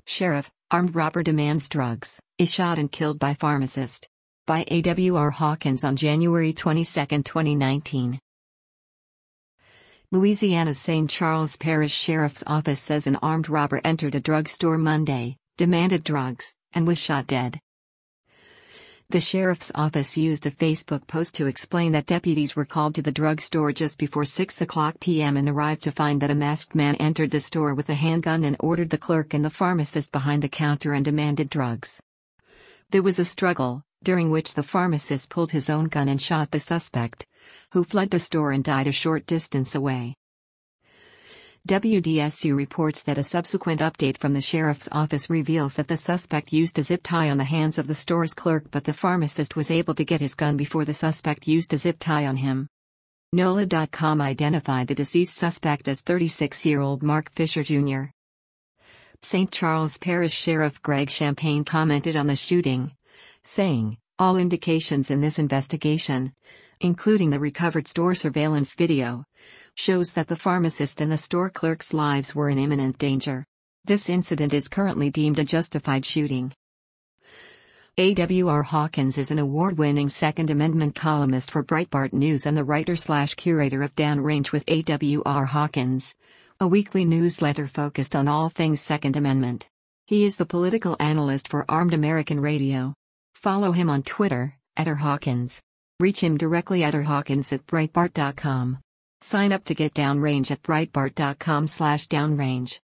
Sheriff, armed robber demands drugs, is shot and killed by pharmacist. By A.W.R. Hawkins on January 22, 2019. Louisiana's St. Charles Parish Sheriff's Office says an armed robber entered a drugstore Monday, demanded drugs, and was shot dead. The sheriff's office used a Facebook post to explain that deputies were called to the drugstore just before 6:00 p.m. and arrived to find that a masked man entered the store with a handgun and ordered the clerk and the pharmacist behind the counter and demanded drugs. There was a struggle, during which the pharmacist pulled his own gun and shot the suspect, who fled the store and died a short distance away. WDSU reports that a subsequent update from the sheriff's office reveals that the suspect used a zip tie on the hands of the store's clerk, but the pharmacist was able to get his gun before the suspect used a zip tie on him. NOLA.com identified the deceased suspect as 36-year-old Mark Fisher Jr. St. Charles Parish Sheriff Greg Champagne commented on the shooting, saying, "All indications in this investigation, including the recovered store surveillance video, shows that the pharmacist and the store clerk's lives were in imminent danger. This incident is currently deemed a justified shooting." A.W.R. Hawkins is an award-winning Second Amendment columnist for Breitbart News and the writer/curator of Downrange with A.W.R. Hawkins, a weekly newsletter focused on all things Second Amendment. He is the political analyst for Armed American Radio. Follow him on Twitter, @RHawkins. Reach him directly at rhawkins@breitbart.com. Sign up to get Downrange at breitbart.com/downrange.